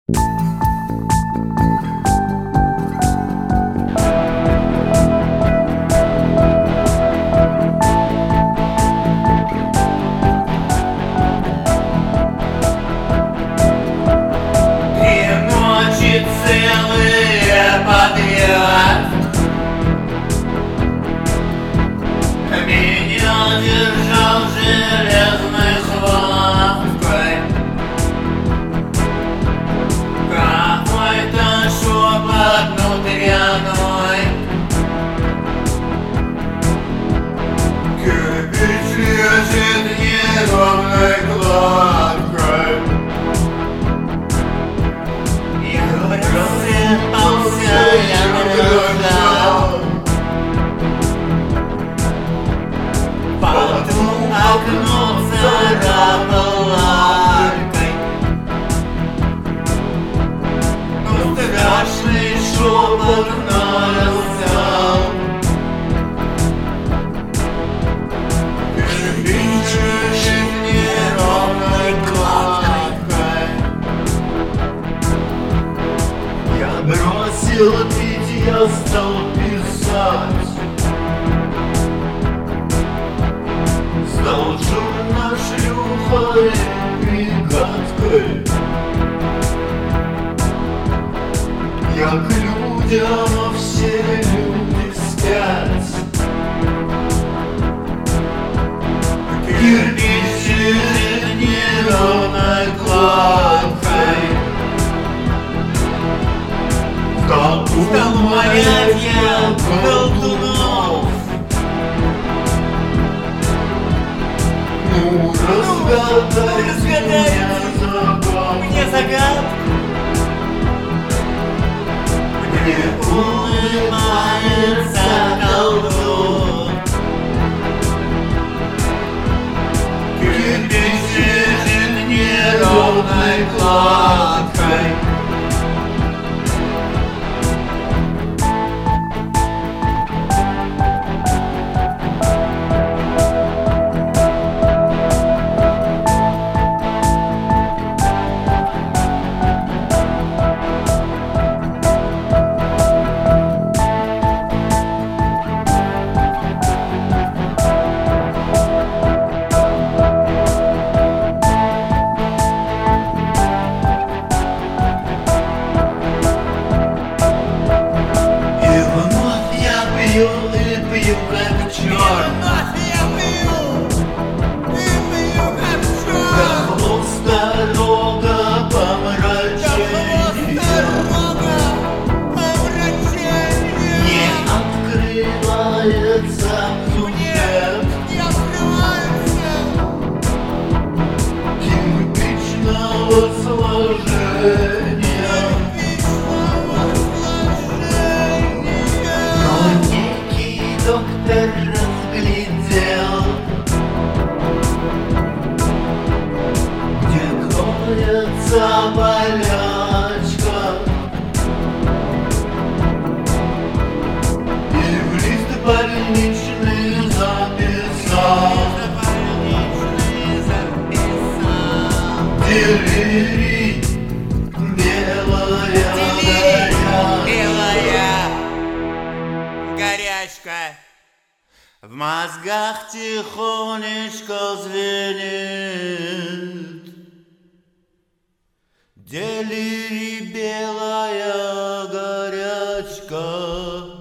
Целые подряд меня держал железной хваткой. Какой-то шепот внутренной. Кирпич лежит неровной кладкой. Рассыпался я грудом, потом окно царапал лапкой. Но страшный шепот мною взял. Кирпич лежит неровной кладкой. Я бросил пить, я стал писать. Стал черношлюхой пригадкой. Я к людям, а все люди спят. Кирпич лежит неровной кладкой. Стал умолять я колдунов. Ну, разгадай мне загадку. Мне улыбается колдун. Кирпич лежит неровной кладкой. И пью, как черт. Как хвост дорога помраченье. Не открывается сюжет типичного сложения. Доктор разглядел, где кроется болячка, и в лист больничный записал делирий, белая горячка. В мозгах тихонечко звенит делирий, белая горячка.